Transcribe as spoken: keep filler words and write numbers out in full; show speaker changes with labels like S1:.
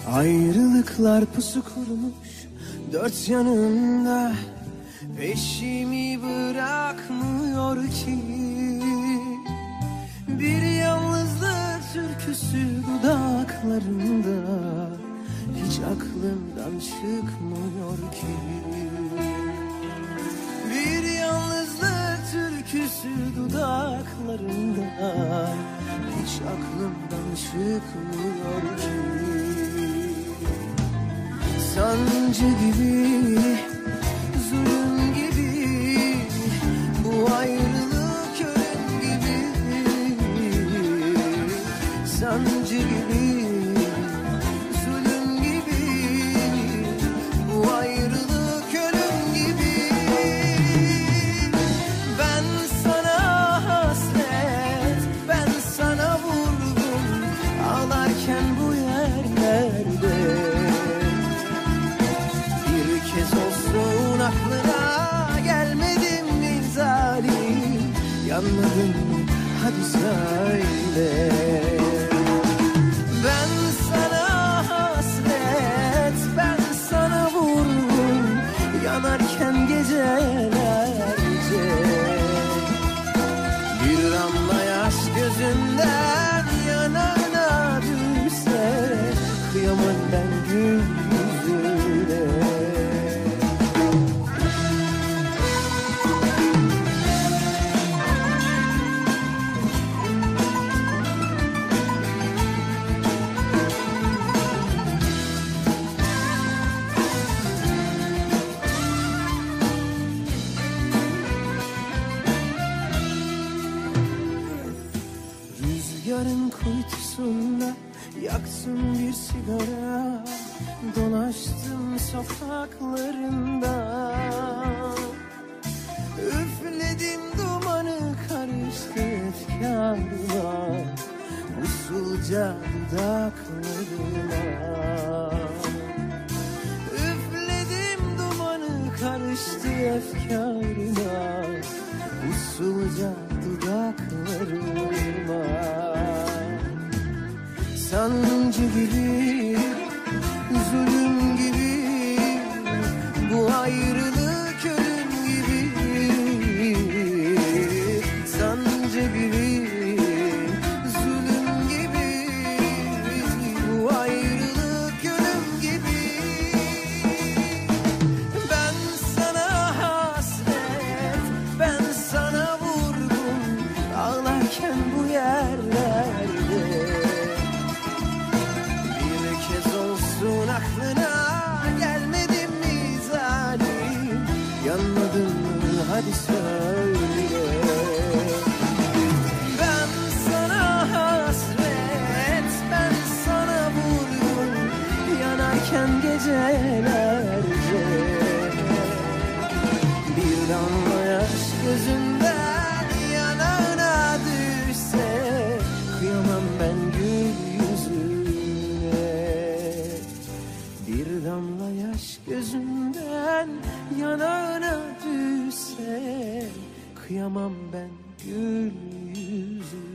S1: Ayrılıklar pusu kurmuş dört yanımda, peşimi bırakmıyor ki. Bir yalnızlık türküsü dudaklarında, hiç aklımdan çıkmıyor ki. Bir yalnızlık türküsü dudaklarında, hiç aklımdan çıkmıyor ki. Sancı gibi, zulüm gibi, bu ayrılık ölüm gibi. Sancı gibi, zulüm gibi, bu ayrılık ölüm gibi. Ben sana hasret, ben sana vurgun, ağlarken bu yerlerde. Aklına gelmedim mi zalim, yanmadın mı hadi söyle. Ben sana hasret, ben sana vurgun, yanarken gecelerce. Bir damla yaş gözünden yanağına düşse, kıyamam ben gül yüzüne. Rüzgarın kuytusunda yaktım bir sigara, dolaştım sokaklarında. Üfledim dumanı, karıştı efkarla, usulca dudaklarına. Üfledim dumanı, karıştı efkarla, usulca dudaklarıma. Sancı gibi, zulüm gibi, bu ayrılık ölüm gibi. Sancı gibi, zulüm gibi, bu ayrılık ölüm gibi. Ben sana hasret, ben sana vurgun, ağlarken bu yerlerde. Bir kez olsun aklına gelmedim mi zalim, yanmadın mı hadi söyle. Ben sana hasret, ben sana vurgun, yanarken gecelerce. Bir damla yaş gözünden yanağına düşse, kıyamam ben gül yüzüne. Bir damla yaş gözünden yanağına düşse, kıyamam ben gül yüzüne.